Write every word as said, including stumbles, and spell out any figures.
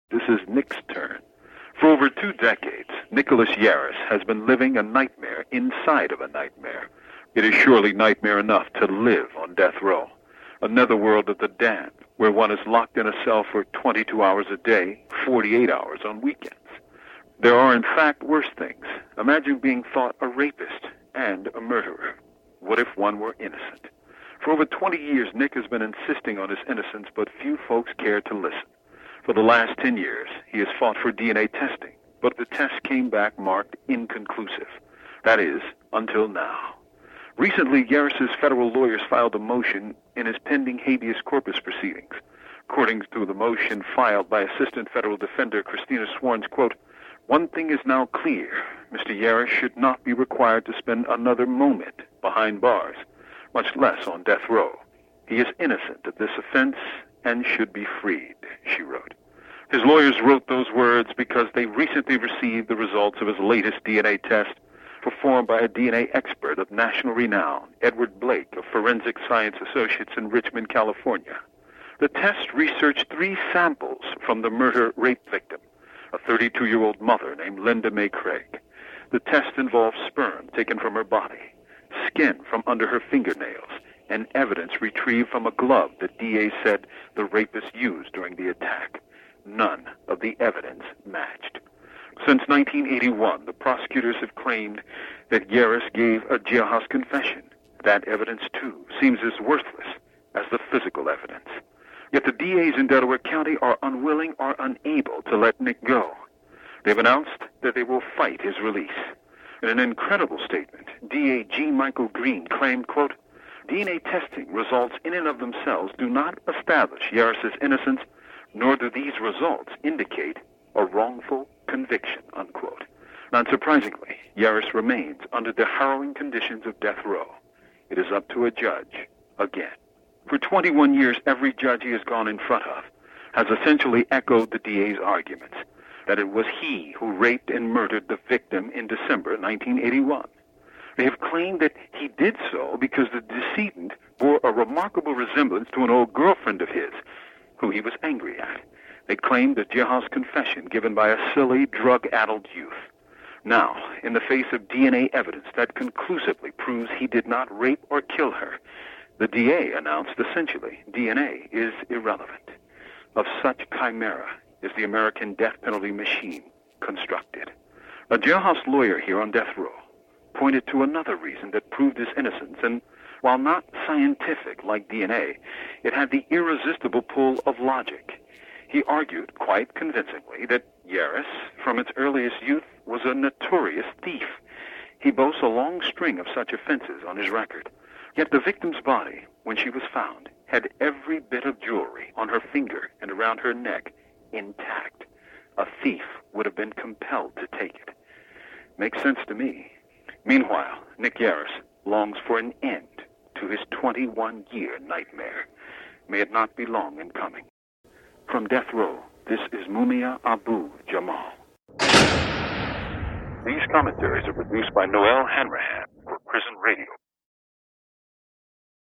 This is Nick's turn. For over two decades, Nicholas Yaris has been living a nightmare inside of a nightmare. It is surely nightmare enough to live on death row, a netherworld of the damned, where one is locked in a cell for twenty-two hours a day, forty-eight hours on weekends. There are, in fact, worse things. Imagine being thought a rapist and a murderer. What if one were innocent? For over twenty years, Nick has been insisting on his innocence, but few folks care to listen. For the last ten years, he has fought for D N A testing, but the test came back marked inconclusive. That is, until now. Recently, Yaris's federal lawyers filed a motion in his pending habeas corpus proceedings. According to the motion filed by Assistant Federal Defender Christina Swarns, quote, "One thing is now clear. Mister Yaris should not be required to spend another moment behind bars, much less on death row. He is innocent of this offense and should be freed," she wrote. His lawyers wrote those words because they recently received the results of his latest D N A test performed by a D N A expert of national renown, Edward Blake of Forensic Science Associates in Richmond, California. The test researched three samples from the murder-rape victim, a thirty-two-year-old mother named Linda Mae Craig. The test involved sperm taken from her body, skin from under her fingernails, and evidence retrieved from a glove that D A said the rapist used during the attack. None of the evidence matched. Since nineteen eighty-one, the prosecutors have claimed that Yaris gave a jailhouse confession. That evidence, too, seems as worthless as the physical evidence. Yet the D As in Delaware County are unwilling or unable to let Nick go. They've announced that they will fight his release. In an incredible statement, D A G. Michael Green claimed, quote, "D N A testing results in and of themselves do not establish Yaris's innocence, nor do these results indicate a wrongful conviction," unquote. Not surprisingly, Yaris remains under the harrowing conditions of death row. It is up to a judge again. For twenty-one years, every judge he has gone in front of has essentially echoed the D A's arguments that it was he who raped and murdered the victim in December nineteen eighty-one. They have claimed that he did so because the decedent bore a remarkable resemblance to an old girlfriend of his, who he was angry at. They claimed a jailhouse confession given by a silly, drug-addled youth. Now, in the face of D N A evidence that conclusively proves he did not rape or kill her, the D A announced essentially D N A is irrelevant. Of such chimera is the American death penalty machine constructed. A jailhouse lawyer here on death row pointed to another reason that proved his innocence, and while not scientific like D N A, it had the irresistible pull of logic. He argued quite convincingly that Yaris, from its earliest youth, was a notorious thief. He boasts a long string of such offenses on his record. Yet the victim's body, when she was found, had every bit of jewelry on her finger and around her neck intact. A thief would have been compelled to take it. Makes sense to me. Meanwhile, Nick Yaris longs for an end to his twenty-one-year nightmare. May it not be long in coming. From death row, this is Mumia Abu Jamal. These commentaries are produced by Noel Hanrahan for Prison Radio.